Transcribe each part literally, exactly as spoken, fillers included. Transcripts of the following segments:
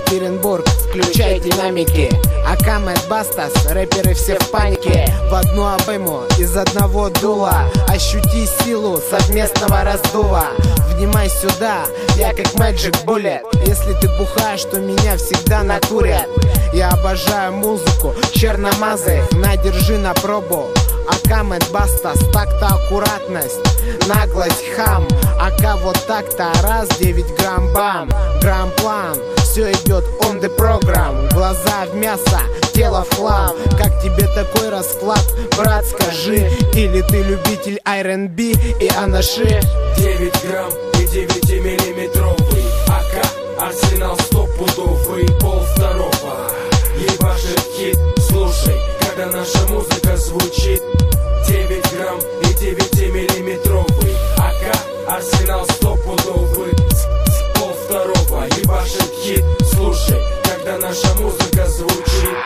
Екатеринбург, включай динамики. АК Мэд Бастас, рэперы все в панике. В одну обойму из одного дула. Ощути силу совместного раздува. Внимай сюда, я как Magic Bullet. Если ты бухаешь, то меня всегда накурят. Я обожаю музыку, черномазых, надержи на пробу. АК Мэд Бастас, так-то аккуратность, наглость, хам. АК вот так-то, раз, девять грамм, бам. Грамм-план, все идет on the program. Глаза в мясо, тело в хлам. Как тебе такой расклад, брат, скажи? Или ты любитель ар энд би и анаши? девять грамм и девятимиллиметровый АК, арсенал стопудовый, пол второго. Ебашит хит, слушай, когда наша музыка звучит. Девять грамм и девятимиллиметровый АК, арсенал стопудовый, пол второго. Ебашит хит, слушай, когда наша музыка звучит.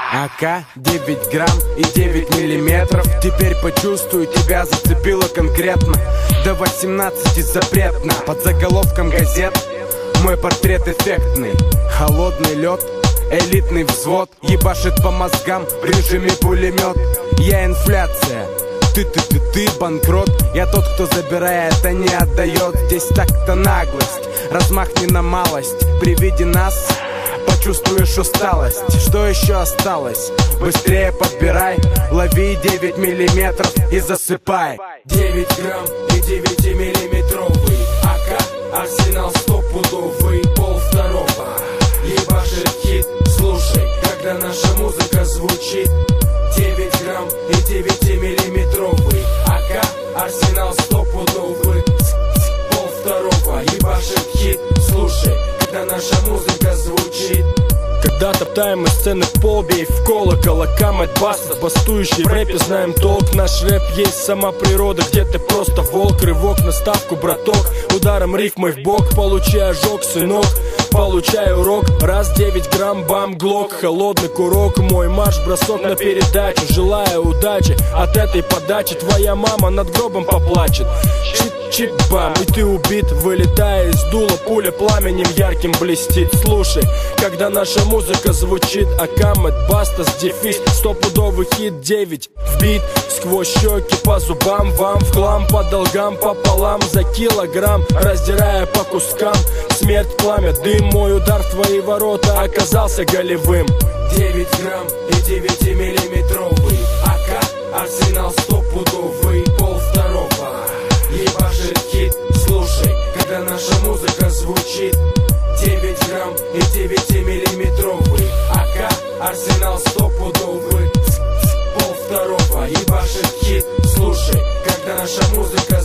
АК девять грамм и девять миллиметров. Теперь почувствую, тебя зацепило конкретно. До восемнадцати запретно. Под заголовком газет мой портрет эффектный. Холодный лед, элитный взвод ебашит по мозгам в режиме пулемет. Я инфляция, ты-ты-ты-ты банкрот. Я тот, кто забирает, а не отдает. Здесь так-то наглость, размахни на малость. При виде нас почувствуешь усталость. Что еще осталось? Быстрее подбирай, лови девять миллиметров и засыпай. девять грамм и девятимиллиметровый АК, арсенал стопудовый, пол второго. Ебашит хит, слушай, когда наша музыка звучит. девять грамм и девятимиллиметровый АК, арсенал стопудовый, пол второго. Ебашит хит, слушай, когда наша музыка звучит. Когда топтаем из сцены пол, бей в колокол. АК Мэд Бастас, бастующий в рэпе, знаем толк. Наш рэп есть сама природа, где ты просто волк. Рывок на ставку, браток, ударом рифмой в бок. Получай ожог, сынок, получай урок. Раз, девять грамм, бам, глок. Холодный курок, мой марш, бросок на передачу. Желаю удачи от этой подачи. Твоя мама над гробом поплачет. Чик-чик-бам, и ты убит, вылетая из дула. Пуля пламенем ярким блестит. Слушай, когда наша музыка звучит. АК Мэд Бастас, дефис, стопудовый хит. Девять в бит, сквозь щеки по зубам. Вам в хлам, по долгам пополам. За килограмм, раздирая по кускам. Смерть, пламя, дым, мой удар в твои ворота оказался голевым. девять грамм и девятимиллиметровый АК, арсенал стопудовый, пол второго. Ебашит хит, слушай, когда наша музыка звучит. девять грамм и девятимиллиметровый АК, арсенал стопудовый, пол второго. Ебашит хит, слушай, когда наша музыка